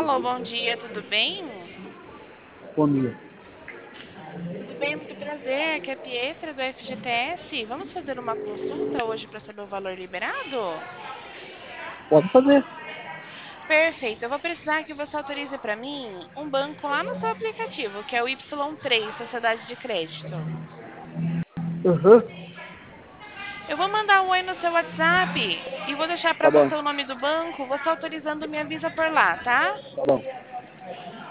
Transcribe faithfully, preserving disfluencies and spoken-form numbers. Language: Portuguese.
Alô, bom dia, tudo bem? Bom dia. Tudo bem, muito prazer. Aqui é a Pietra do F G T S. Vamos fazer uma consulta hoje para saber o valor liberado? Pode fazer. Perfeito. Eu vou precisar que você autorize para mim um banco lá no seu aplicativo, que é o Y três, Sociedade de Crédito. Uhum. Eu vou mandar um oi no seu WhatsApp e vou deixar para Tá bom, você o nome do banco. Você autorizando me avisa por lá, tá? tá bom.